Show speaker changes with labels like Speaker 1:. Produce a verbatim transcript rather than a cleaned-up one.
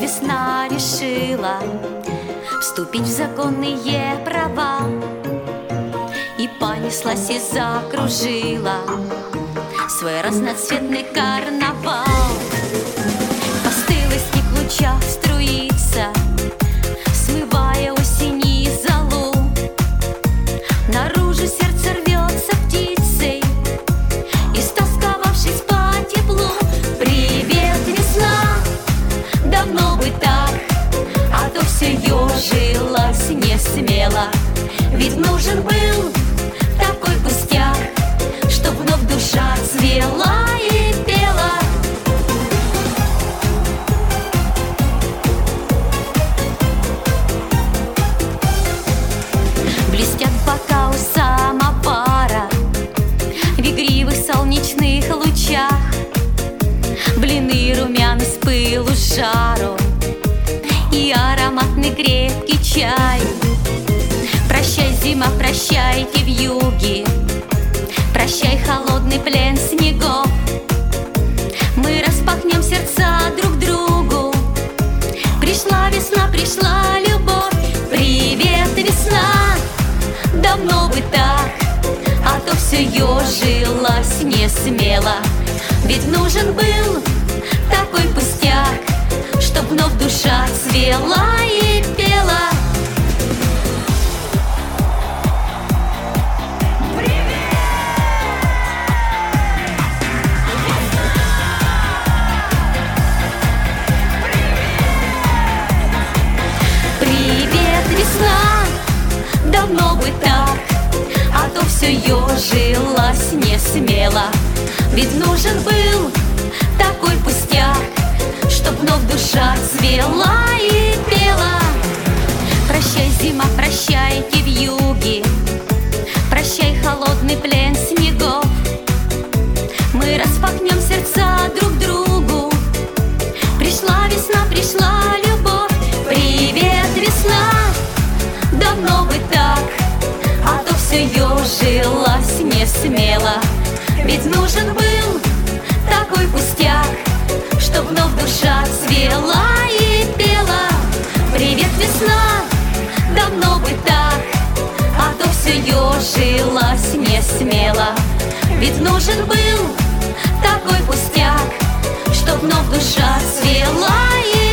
Speaker 1: весна решила вступить в законные права, и понеслась и закружила свой разноцветный карнавал. По стылости к лучах струится, смывая осени золу. Наружу сердце рвется птицей, истосковавшись по теплу. Привет, весна, давно бы так, а то все ежилось не смело. Ведь нужен был такой пустяк, чтоб вновь душа цвела и пела. Блестят бока у самовара в игривых солнечных лучах, блины румяны с пылу с жару и ароматный крепкий чай. Прощай, зима, прощайте вьюги, прощай, холодный плен снегов. Мы распахнем сердца друг другу. Пришла весна, пришла любовь. Привет, весна, давно бы так, а то все ежилось не смело. Ведь нужен был такой пустяк, чтоб вновь душа цвела и пела. Давно бы так, а то все ежилось не смело. Ведь нужен был такой пустяк, чтоб вновь душа цвела и пела. Прощай, зима, прощайте вьюги, прощай, холодный плен снегов. Мы распахнем сердца друг другу. Пришла весна, пришла любовь. Привет, весна, давно бы так, а то все ежилось не смело. Ведь нужен был такой пустяк, чтоб вновь душа цвела и пела. Привет, весна, давно бы так, а то все ежилось не смело. Ведь нужен был такой пустяк, чтоб вновь душа цвела и